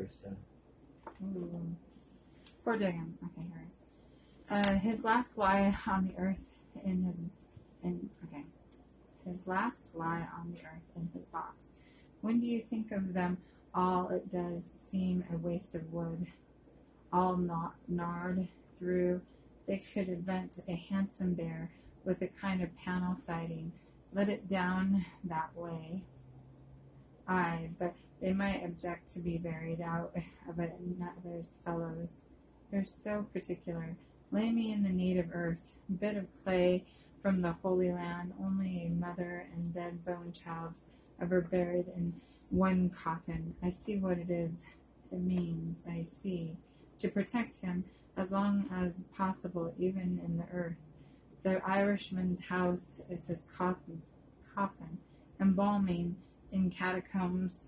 versa. Ooh. Poor Diggum. Okay, all right. His last lie on the earth his last lie on the earth in his box. When do you think of them all, it does seem a waste of wood, all gnarred through. They could invent a handsome bear with a kind of panel siding, let it down that way. Aye, but they might object to be buried out of another's fellows. They're so particular. Lay me in the native earth, bit of clay from the Holy Land, only a mother and dead bone child ever buried in one coffin. I see what it is. It means, I see, to protect him as long as possible, even in the earth. The Irishman's house is his coffin, embalming in catacombs.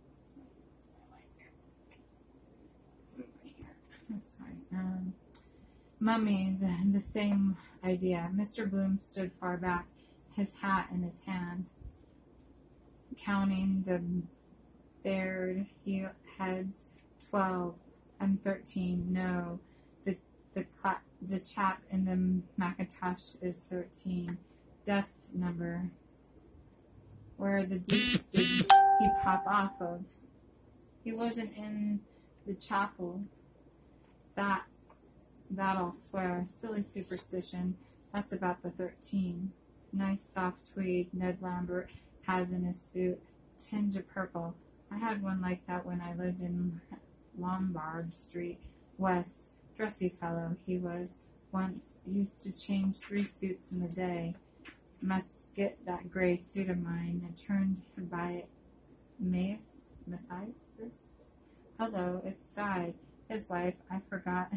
Mummies, the same idea. Mr. Bloom stood far back, his hat in his hand, counting the bared heads. 12. I'm 13. No, the chap in the Macintosh is 13. Death's number. Where the deuce did he pop off of? He wasn't in the chapel. That I'll swear. Silly superstition. That's about the 13. Nice soft tweed Ned Lambert has in his suit. Tinge of purple. I had one like that when I lived in Lombard Street West. Dressy fellow he was. Once used to change 3 suits in the day. Must get that gray suit of mine. I turned by Messias. Hello, it's died. His wife, I forgot.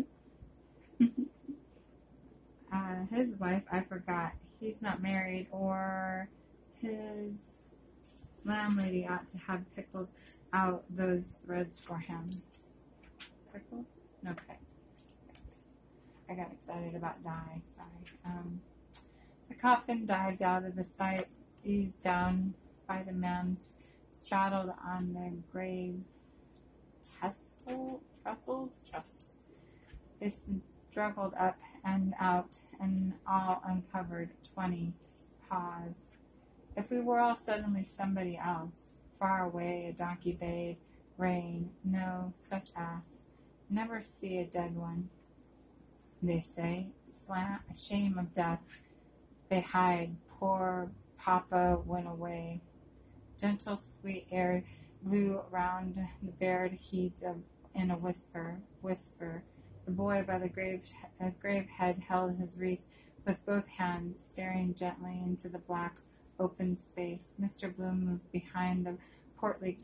He's not married, or his landlady ought to have pickled out those threads for him. Pickled? No, picked. I got excited about die. Sorry. The coffin dived out of the sight, eased down by the man's straddled on the grave trestles. They struggled up and out, and all uncovered. 20. Pause. If we were all suddenly somebody else, far away, a donkey bayed, rain, no such ass. Never see a dead one. They say, shame of death. They hide. Poor Papa went away. Gentle, sweet air blew around the bared heads in a whisper. The boy by the grave head held his wreath with both hands, staring gently into the black open space. Mr. Bloom moved behind the portly,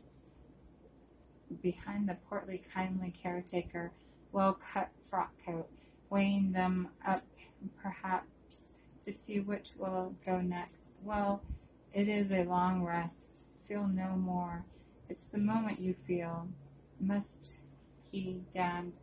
kindly caretaker, well-cut frock coat, weighing them up, perhaps, to see which will go next. Well, it is a long rest. Feel no more. It's the moment you feel. Must be damned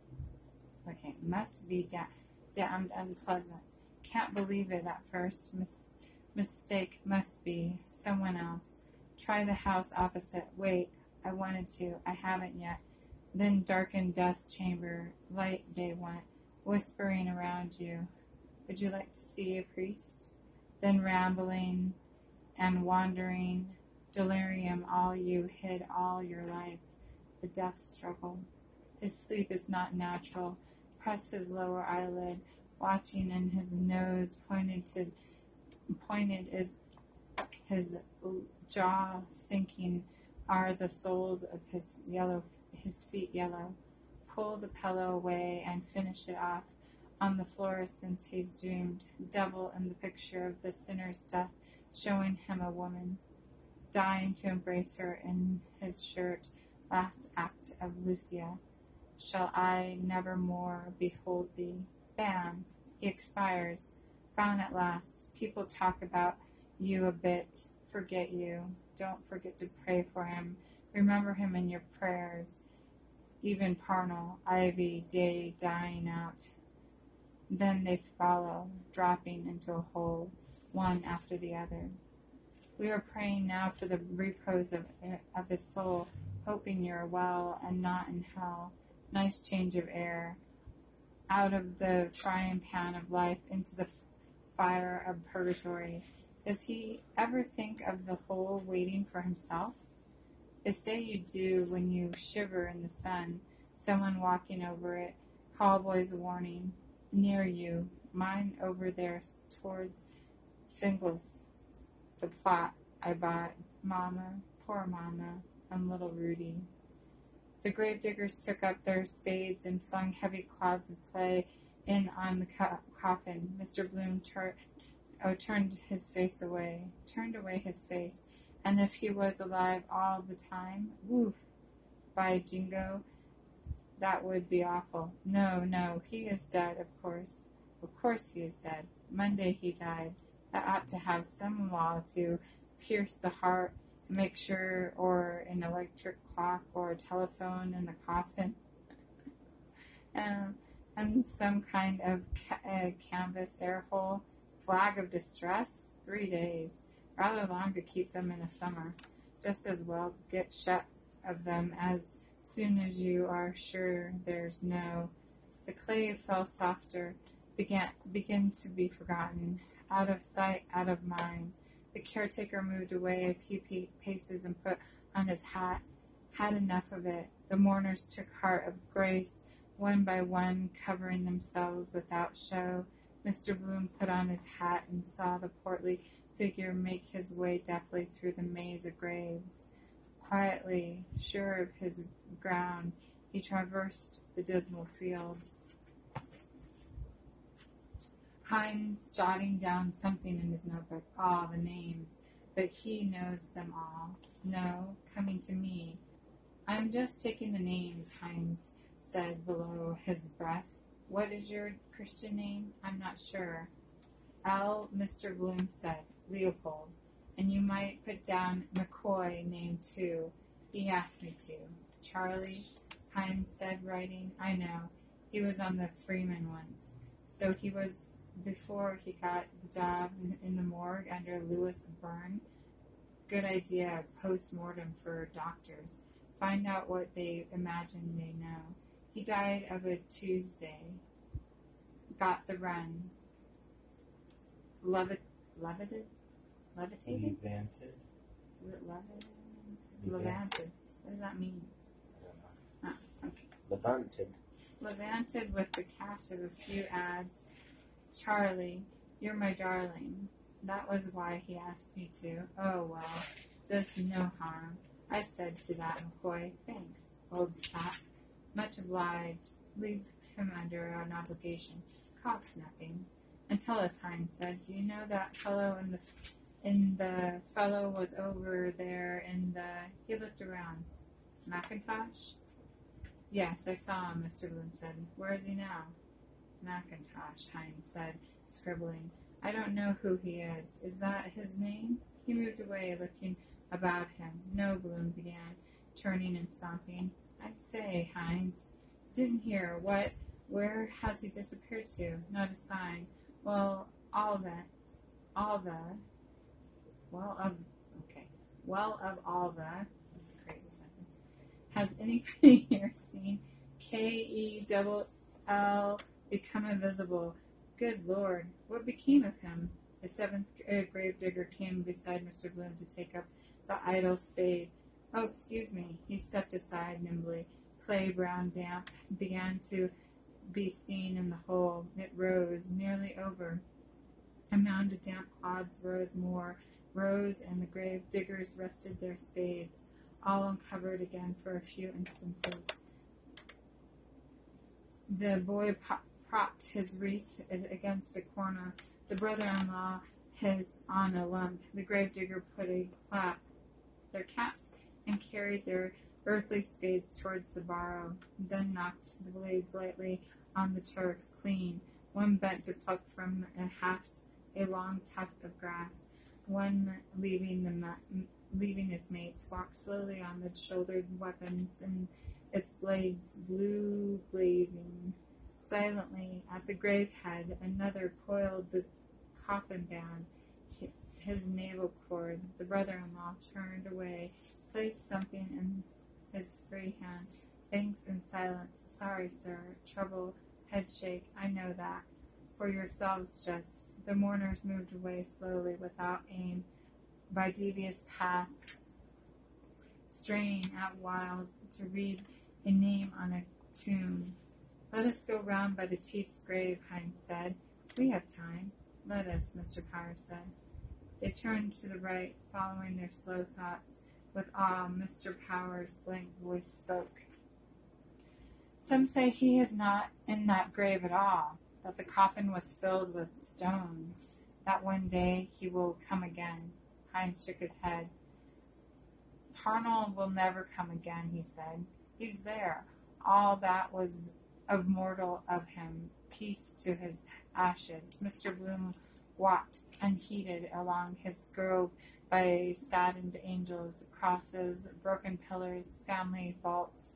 unpleasant. Can't believe it at first. Mistake must be. Someone else. Try the house opposite. Wait, I wanted to. I haven't yet. Then darkened death chamber. Light they went, whispering around you. Would you like to see a priest? Then rambling and wandering, delirium all you hid all your life. The death struggle. His sleep is not natural. Press his lower eyelid, watching, and his nose pointed is his jaw sinking. Are the soles of his feet yellow? Pull the pillow away and finish it off on the floor, since he's doomed. Devil in the picture of the sinner's death, showing him a woman, dying to embrace her in his shirt. Last act of Lucia. Shall I never more behold thee? Bam! He expires. Gone at last. People talk about you a bit. Forget you. Don't forget to pray for him. Remember him in your prayers. Even Parnell, Ivy, Day dying out. Then they follow, dropping into a hole, one after the other. We are praying now for the repose of his soul. hoping you're well and not in hell. Nice change of air. Out of the frying pan of life into the fire of purgatory. Does he ever think of the hole waiting for himself? They say you do when you shiver in the sun, someone walking over it, cowboy's warning, near you, mine over there towards Finglas, the plot I bought, Mama, poor Mama, and little Rudy. The gravediggers took up their spades and flung heavy clouds of clay in on the coffin. Mr. Bloom turned away his face, and if he was alive all the time, woof, by jingo, that would be awful. No, he is dead, of course. Of course he is dead. Monday he died. That ought to have some law to pierce the heart, make sure, or an electric clock or a telephone in the coffin, and some kind of canvas air hole. Flag of distress? 3 days. Rather long to keep them in a summer. Just as well to get shut of them as soon as you are sure there's no. The clay fell softer, begin to be forgotten, out of sight, out of mind. The caretaker moved away a few paces and put on his hat. Had enough of it. The mourners took heart of grace, one by one, covering themselves without show. Mr. Bloom put on his hat and saw the portly figure make his way deftly through the maze of graves. Quietly, sure of his ground, he traversed the dismal fields. Hines jotting down something in his notebook. The names. But he knows them all. No, coming to me. I'm just taking the names, Hines said below his breath. What is your Christian name? I'm not sure. Mr. Bloom said. Leopold. And you might put down McCoy name too. He asked me to. Charlie, Hines said, writing. I know. He was on the Freeman once. So he was before he got the job in the morgue under Louis Byrne. Good idea, post-mortem for doctors. Find out what they imagine they know. He died of a Tuesday. Got the run. Levitated? Levanted? Is it levanted? What does that mean? I don't know. Okay. Levanted. Levanted with the cash of a few ads. Charlie, you're my darling. That was why he asked me to. Oh, well, does no harm. I said to that McCoy, thanks, old chap. Much obliged. Leave him under an obligation. Costs nothing. And tell us, Hines said, do you know that fellow in the fellow was over there in the, he looked around. Macintosh? Yes, I saw him, Mr. Bloom said. Where is he now? Macintosh, Hines said, scribbling. I don't know who he is. Is that his name? He moved away, looking about him. No, Bloom began, turning and stomping. I say, Hines, didn't hear. What? Where has he disappeared to? Not a sign. Well, of all the, that's a crazy sentence. Has anybody here seen K-E-double-L become invisible? Good Lord, what became of him? The seventh gravedigger came beside Mr. Bloom to take up the idle spade. Oh, excuse me. He stepped aside nimbly. Clay, brown, damp, began to be seen in the hole. It rose, nearly over. A mound of damp clods rose, and the grave diggers rested their spades, all uncovered again for a few instances. The boy propped his wreath against a corner, the brother-in-law his on a lump. The gravedigger put a clap their caps and carried their earthly spades towards the barrow, then knocked the blades lightly on the turf, clean. One bent to pluck from a haft a long tuft of grass. One, leaving his mates, walked slowly on the shouldered weapons and its blades blue blazing. Silently at the grave head, another coiled the coffin band, his navel cord. The brother-in-law turned away, placed something his free hand. Thanks in silence. Sorry, sir. Trouble. Headshake. I know that. For yourselves just. The mourners moved away slowly, without aim, by devious path, straying out wild to read a name on a tomb. Let us go round by the chief's grave, Hines said. We have time. Let us, Mr. Power said. They turned to the right, following their slow thoughts. With awe, Mr. Power's blank voice spoke. Some say he is not in that grave at all, that the coffin was filled with stones, that one day he will come again. Hines shook his head. Parnell will never come again, he said. He's there. All that was of mortal of him. Peace to his ashes. Mr. Bloom walked unheeded along his grove by saddened angels, crosses, broken pillars, family vaults,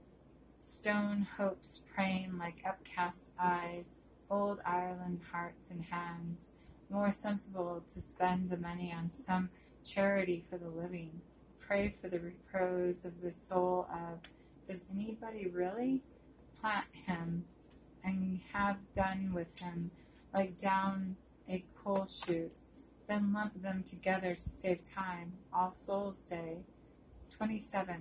stone hopes praying like upcast eyes, old Ireland hearts and hands, more sensible to spend the money on some charity for the living. Pray for the repose of the soul of, does anybody really? Plant him and have done with him, like down a coal chute, then lump them together to save time. All Souls Day, 27th.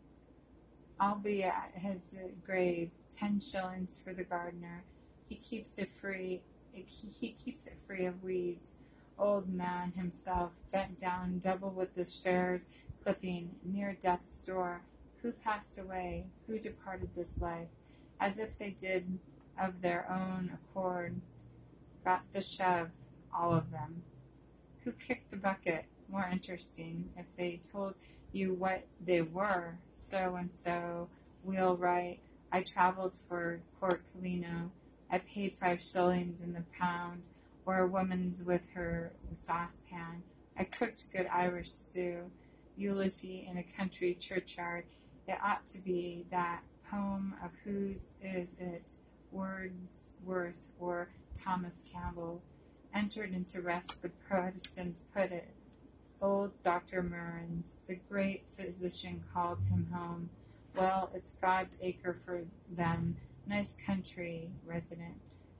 I'll be at his grave. 10 shillings for the gardener. He keeps it free. He keeps it free of weeds. Old man himself, bent down, double with the shares clipping, near death's door. Who passed away? Who departed this life? As if they did of their own accord. Got the shove, all of them. Who kicked the bucket? More interesting if they told you what they were. So and so, wheelwright. I traveled for Corcalino. I paid 5 shillings in the pound, or a woman's with her saucepan. I cooked good Irish stew. Eulogy in a country churchyard. It ought to be that. Poem of whose is it? Wordsworth or Thomas Campbell. Entered into rest, the Protestants put it. Old Dr. Murrins, the great physician, called him home. Well, it's God's acre for them. Nice country resident.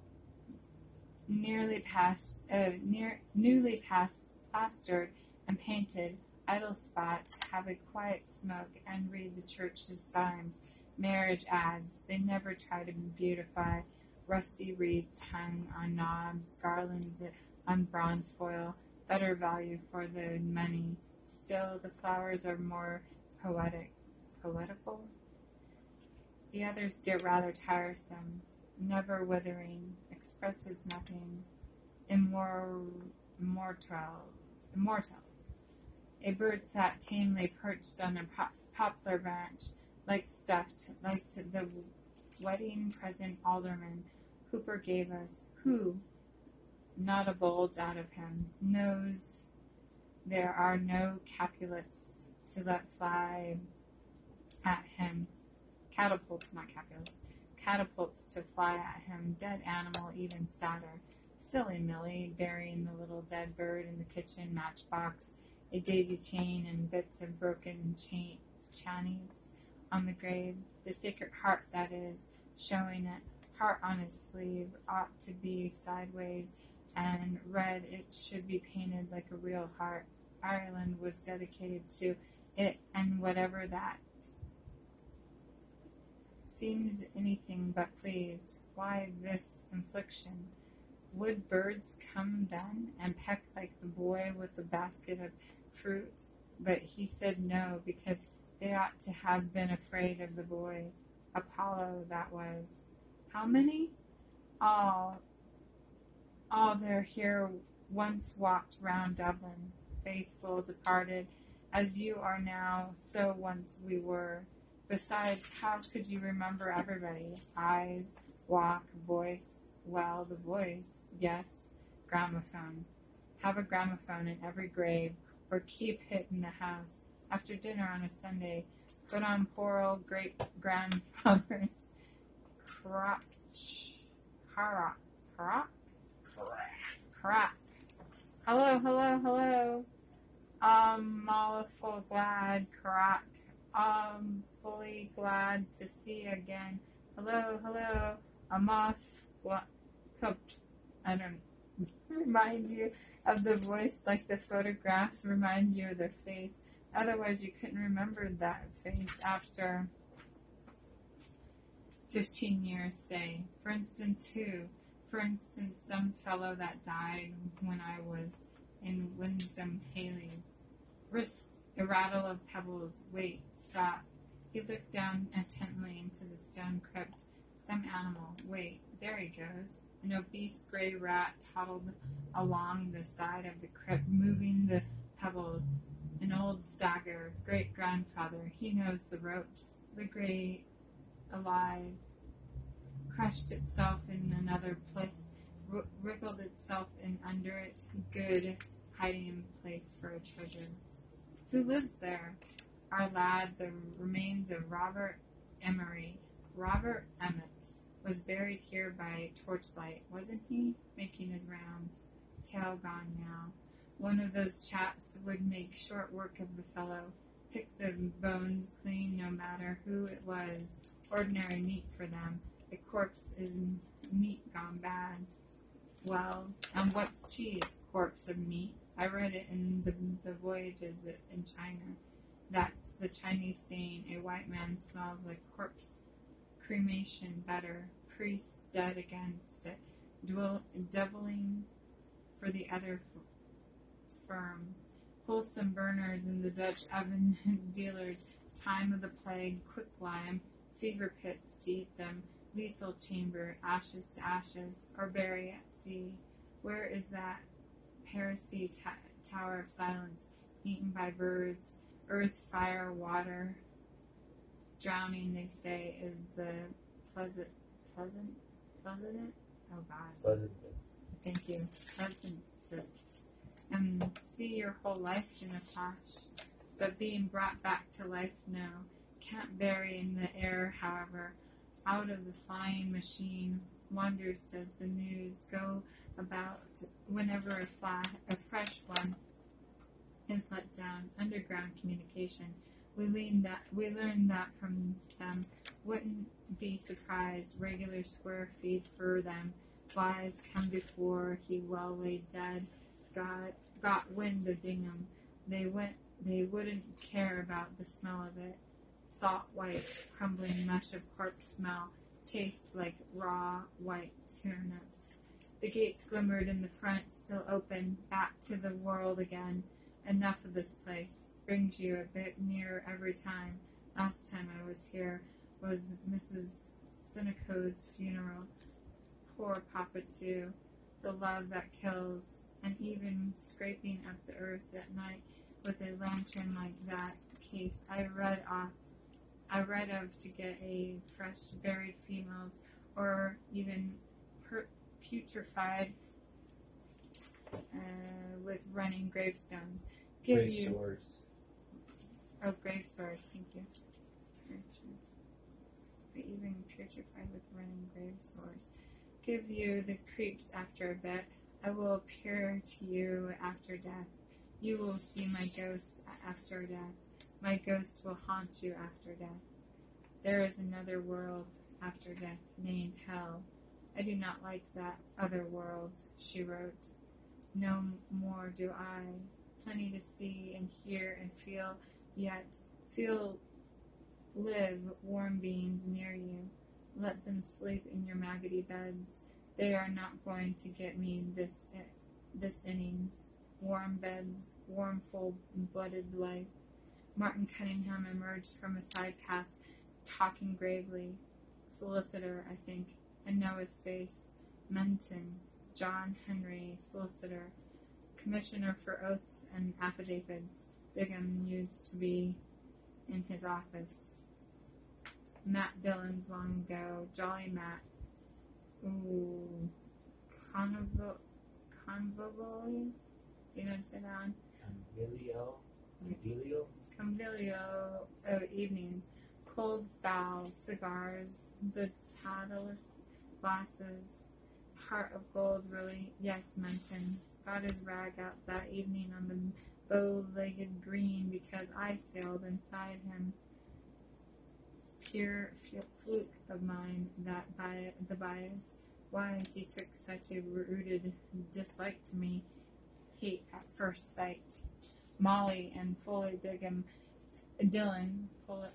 Newly plastered and painted. Idle spot to have a quiet smoke and read the church's times. Marriage ads. They never try to beautify. Rusty wreaths hung on knobs, garlands on bronze foil, better value for the money. Still, the flowers are more poetical. The others get rather tiresome, never withering, expresses nothing. Immortals. A bird sat tamely perched on a poplar branch, like stuffed, like the wedding present alderman Hooper gave us, who, not a bulge out of him, knows there are no Capulets to let fly at him. Catapults to fly at him. Dead animal, even sadder. Silly Millie, burying the little dead bird in the kitchen matchbox, a daisy chain and bits of broken channies on the grave. The sacred heart, that is, showing it. Heart on his sleeve ought to be sideways and red. It should be painted like a real heart. Ireland was dedicated to it, and whatever that seems anything but pleased. Why this infliction? Would birds come then and peck like the boy with the basket of fruit? But he said no, because they ought to have been afraid of the boy. Apollo, that was. How many? All there here once walked round Dublin, faithful departed, as you are now, so once we were. Besides, how could you remember everybody? Eyes, walk, voice. Well, the voice, yes, gramophone. Have a gramophone in every grave, or keep it in the house. After dinner on a Sunday, put on poor old great-grandfather's crack. Hello. Awful glad crack. fully glad to see again. Hello, hello, a moth cups. I don't remind you of the voice like the photographs remind you of their face. Otherwise, you couldn't remember that face after 15 years, say. For instance, who? For instance, some fellow that died when I was in Winston Haley's. Wrist, a rattle of pebbles. Wait, stop. He looked down intently into the stone crypt. Some animal. Wait, there he goes. An obese gray rat toddled along the side of the crypt, moving the pebbles. An old stagger, great-grandfather. He knows the ropes. The gray alive crushed itself in another plinth, wriggled itself in under it. Good hiding place for a treasure. Who lives there? Our lad, the remains of Robert Emery. Robert Emmett was buried here by torchlight, wasn't he? Making his rounds. Tail gone now. One of those chaps would make short work of the fellow. Pick the bones clean no matter who it was. Ordinary meat for them. A corpse is meat gone bad. Well, and what's cheese? Corpse of meat. I read it in the Voyages in China. That's the Chinese saying, a white man smells like corpse. Cremation better. Priests dead against it. Deviling for the other firm. Wholesome burners in the Dutch oven dealers. Time of the plague. Quicklime. Fever pits to eat them. Lethal chamber. Ashes to ashes. Or bury at sea. Where is that heresy tower of silence, eaten by birds, earth, fire, water? Drowning, they say, is the pleasant? Oh gosh. Pleasantest. Thank you. Pleasantest. And see your whole life in a flash. But being brought back to life, no. Can't bury in the air, however. Out of the flying machine, wonders does the news go about whenever a fresh one is let down. Underground communication. We learned that from them. Wouldn't be surprised. Regular square feet for them. Flies come before he well lay dead. Got wind of Dingham. They wouldn't care about the smell of it. Salt white, crumbling mush of corpse smell. Tastes like raw white turnips. The gates glimmered in the front, still open. Back to the world again. Enough of this place. Brings you a bit nearer every time. Last time I was here was Mrs. Sinico's funeral. Poor Papa, too. The love that kills. And even scraping up the earth at night with a lantern like that case I read of to get a fresh buried females, or even putrefied with running gravestones. Grave sores. Oh, grave sores, thank you. But even putrefied with running grave sores. Give you the creeps after a bit. I will appear to you after death. You will see my ghost after death. My ghost will haunt you after death. There is another world after death, named Hell. I do not like that other world, she wrote. No more do I. Plenty to see and hear and feel, yet live warm beings near you. Let them sleep in your maggoty beds. They are not going to get me this innings. Warm beds, warm full-blooded life. Martin Cunningham emerged from a side path, talking gravely. Solicitor, I think. I know his face. Menton. John Henry, solicitor. Commissioner for oaths and affidavits. Digham used to be in his office. Matt Dillon's long ago. Jolly Matt. Ooh. Convolvuli? Do you know how to say that one? Convivial evenings. Cold fowl, cigars, the Titleist glasses. Heart of gold, really? Yes, Menton. Got his rag out that evening on the bow-legged green because I sailed inside him. pure fluke of mine, that the bias. Why he took such a rooted dislike to me, hate at first sight. Molly and Dylan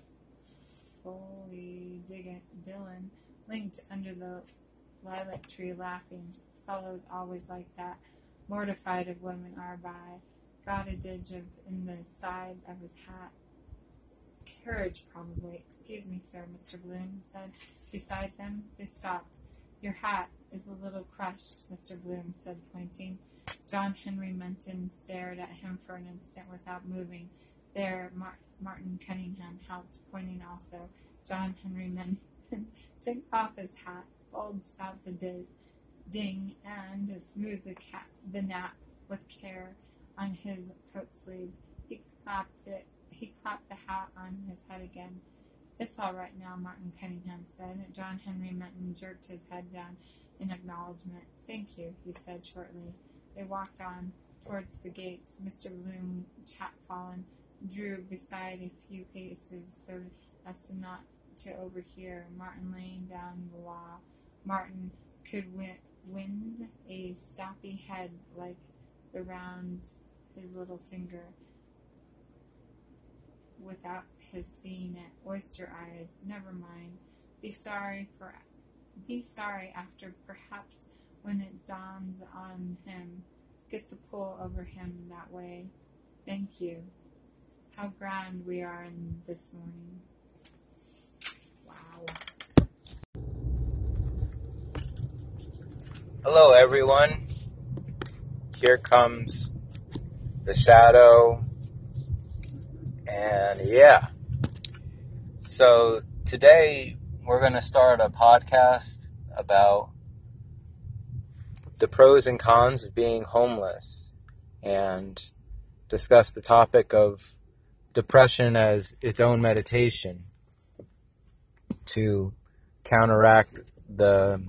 linked under the lilac tree laughing. Fellows always like that, mortified of women are by. Got a ditch in the side of his hat. Carriage, probably. Excuse me, sir, Mr. Bloom said. Beside them, they stopped. Your hat is a little crushed, Mr. Bloom said, pointing. John Henry Menton stared at him for an instant without moving. There, Martin Cunningham helped, pointing also. John Henry Menton took off his hat, bulged out the ding, and smoothed the nap with care on his coat sleeve. He clapped the hat on his head again. It's all right now, Martin Cunningham said. John Henry Menton jerked his head down in acknowledgement. Thank you, he said shortly. They walked on towards the gates. Mr. Bloom, chapfallen, drew beside a few paces so as to not to overhear. Martin laying down the law. Martin could wind a sappy head like the round his little finger without his seeing it. Oyster eyes. Never mind. Be sorry after, perhaps when it dawns on him. Get the pull over him that way. Thank you. How grand we are in this morning. Wow. Hello, everyone. Here comes the shadow. And yeah. So today we're going to start a podcast about the pros and cons of being homeless and discuss the topic of depression as its own meditation to counteract the,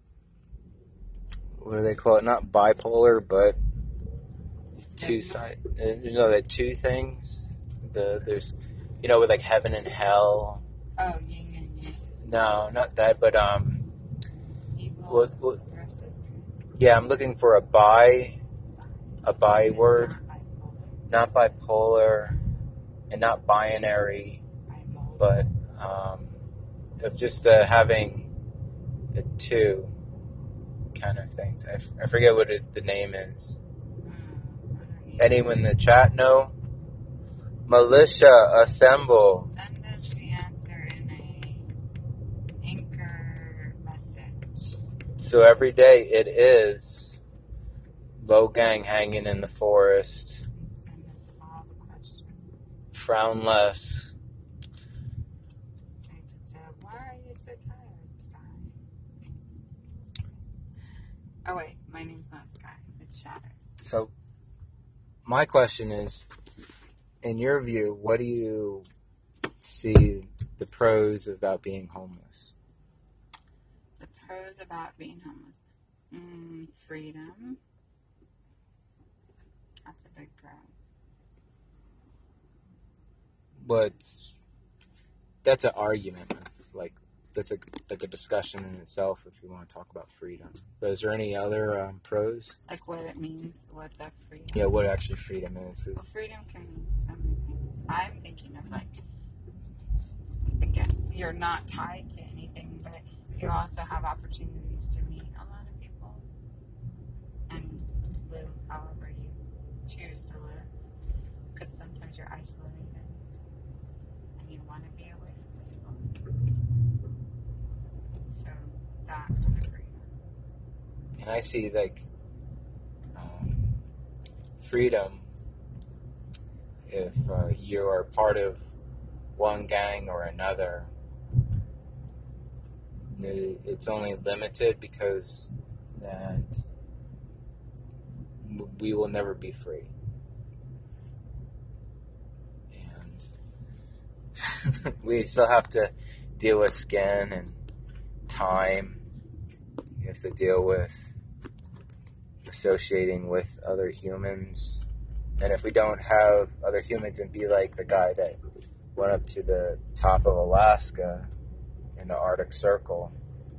what do they call it? Not bipolar, but two side. The two things. There's, with like heaven and hell. Oh, yin and yang. No, not that, but Evil versus good. Yeah, I'm looking for a bi word, not bipolar, and not binary, but of just having the two kind of things. I forget what the name is. Anyone in the chat know? Militia, assemble. Send us the answer in a Anchor message. So every day it is low gang hanging in the forest. Send us all the questions. Frown less. I did say, why are you so tired, Sky? Oh wait, my name's not Sky. It's Shatters. So my question is, in your view, what do you see the pros about being homeless? The pros about being homeless. Freedom. That's a big pro. But that's an argument. Like, that's a discussion in itself if you want to talk about freedom. But is there any other pros? Like what it means, what that freedom. Yeah, what actually freedom is. Well, freedom can mean so many things. I'm thinking of again, you're not tied to anything, but you also have opportunities to meet a lot of people and live however you choose to live. Because sometimes you're isolated and you want to be away from people. So that kind of freedom. And I see freedom if you are part of one gang or another. It's only limited because that we will never be free. And we still have to deal with skin and time. You have to deal with associating with other humans. And if we don't have other humans and be like the guy that went up to the top of Alaska in the Arctic Circle.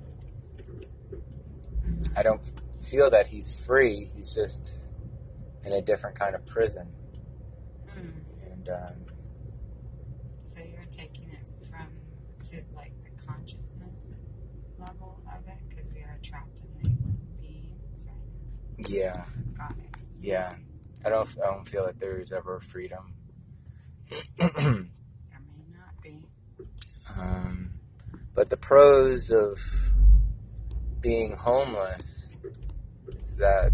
I don't feel that he's free. He's just in a different kind of prison. And so you're taking it from to like the consciousness level of it, because we are trapped in these beings right now. yeah, Got it. yeah. I don't feel that there is ever freedom. There may not be. But the pros of being homeless is that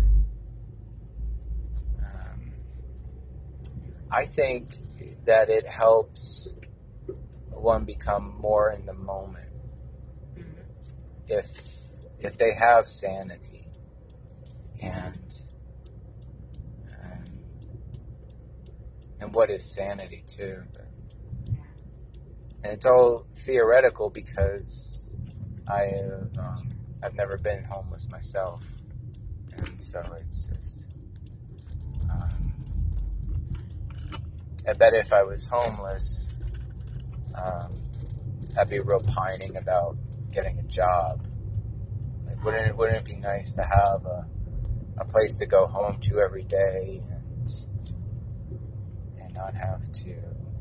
I think that it helps one become more in the moment if they have sanity and what is sanity too. And it's all theoretical because I've never been homeless myself, and so it's just I bet if I was homeless, I'd be real pining about getting a job. Like, wouldn't it be nice to have a place to go home to every day and not have to,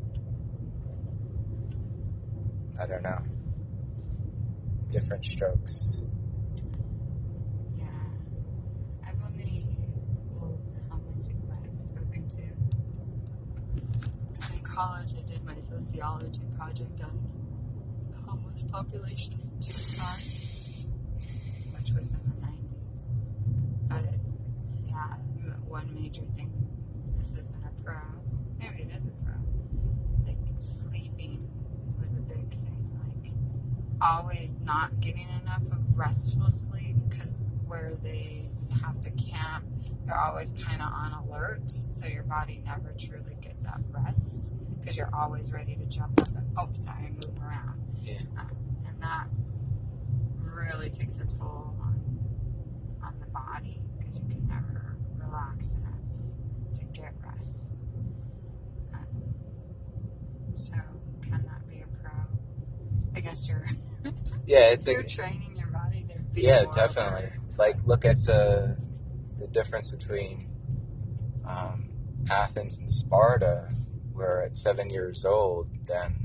I don't know, different strokes. Yeah. I've only, homeless people I've spoken to. In college, I did my sociology project on the homeless populations in Tucson, which was in the 90s. But, yeah, one major thing, this isn't a pro, maybe it is a pro, like sleeping was a big thing. Like, always not getting enough of restful sleep, because where they have to camp, they're always kind of on alert, so your body never truly gets that rest, because you're always ready to jump up and move around. Yeah. And that really takes a toll on the body, because you can never relax enough to get rest. So can that be a pro? I guess you're you're training your body to be more definitely. alert. Like, look at the difference between Athens and Sparta, where at 7 years old, then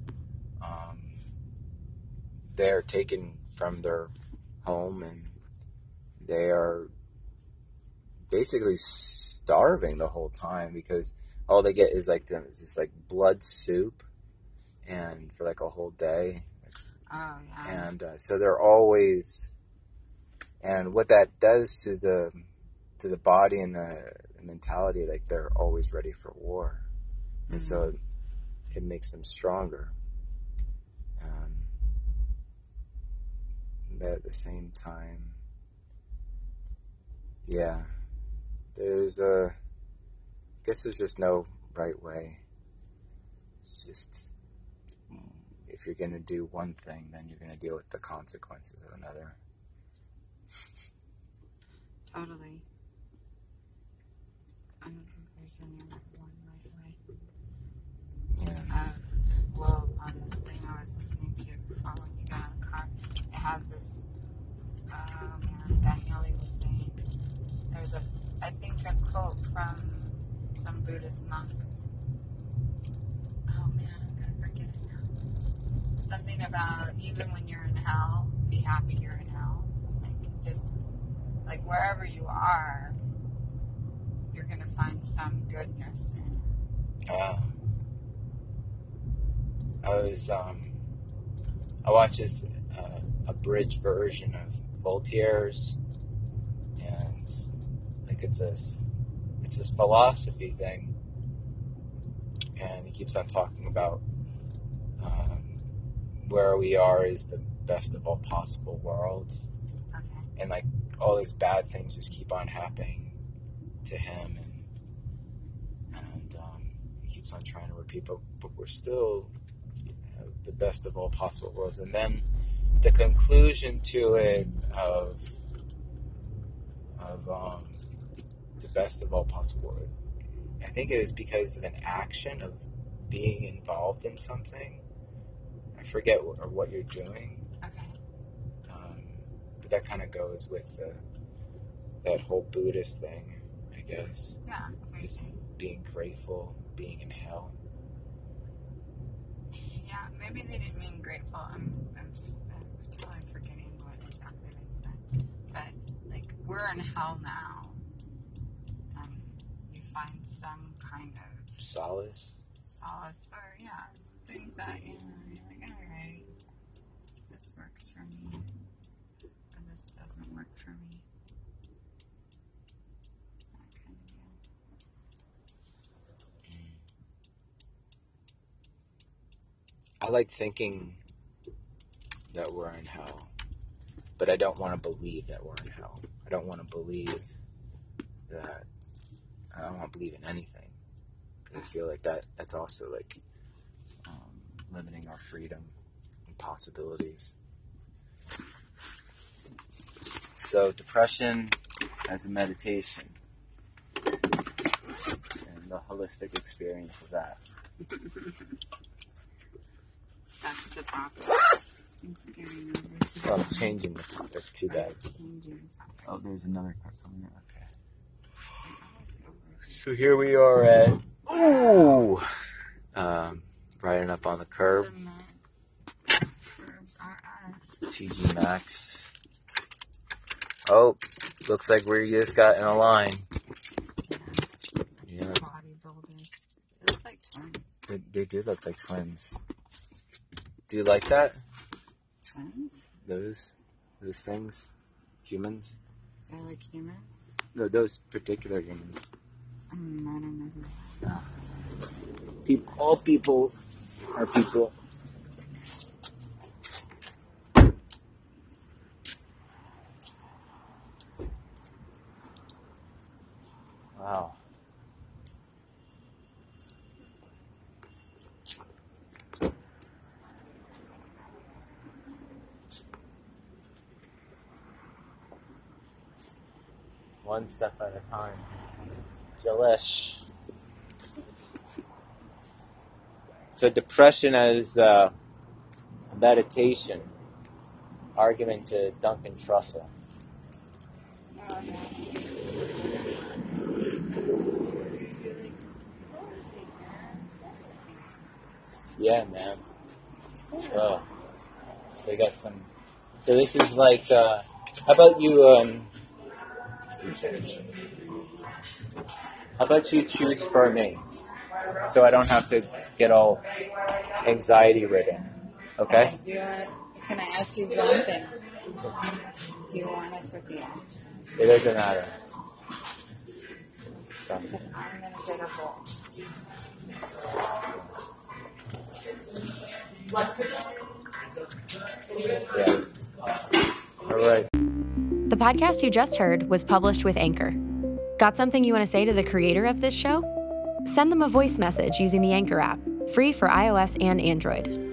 they're taken from their home and they are basically starving the whole time, because all they get is this blood soup, and for like a whole day. Oh yeah. And so they're always, and what that does to the body and the mentality, like they're always ready for war, and so it makes them stronger. But at the same time, yeah, I guess there's just no right way. It's just, if you're going to do one thing, then you're going to deal with the consequences of another. Totally. I don't think there's any one right way. Yeah. Well, on this thing I was listening to when you got in the car, they have this, Danielle was saying, there's I think a quote from some Buddhist monk. Oh man, I'm going to forget it now. Something about, even when you're in hell, be happy you're in hell. Like, just, like, wherever you are, you're going to find some goodness in it. I watched this abridged version of Voltaire's, and like it's this philosophy thing, and he keeps on talking about where we are is the best of all possible worlds, and like all these bad things just keep on happening to him, and he keeps on trying to repeat, but we're still the best of all possible worlds. And then the conclusion to it of the best of all possible worlds, I think it is because of an action of being involved in something. I forget what you're doing. Okay. But that kind of goes with that whole Buddhist thing, I guess. Yeah. Just being grateful, being in hell. Yeah, maybe they didn't mean grateful. I'm totally forgetting what exactly they said. But, like, we're in hell now. You find some kind of Solace. or, yeah, things that, you're like, alright, this works for me, or this doesn't work for me. That kind of deal. I like thinking that we're in hell, but I don't want to believe that we're in hell. I don't want to believe that. I don't want to believe in anything. I feel like that's also like limiting our freedom and possibilities. So depression as a meditation and the holistic experience of that. That's the topic. I'm scaring over. So I'm changing the topic to that. Changing topic. Oh, there's another car coming in. Okay. So here we are at riding up on the curb. Curbs are us. TG Maxx. Oh, looks like we just got in a line. Yeah. Bodybuilders. They look like twins. They do look like twins. Do you like that? Twins? Those things? Humans? Do I like humans? No, those particular humans. I don't know who they are. All people are people. Wow. One step at a time. Delish. So depression as meditation. Argument to Duncan Trussell. Yeah, man. Oh. So they got some. So this is like. How about you? How about you choose for me, so I don't have to get all anxiety ridden. Okay? Can I ask you one thing? Do you want it for the end? It doesn't matter. So. I'm gonna get a bowl. Yeah. All right. The podcast you just heard was published with Anchor. Got something you want to say to the creator of this show? Send them a voice message using the Anchor app, free for iOS and Android.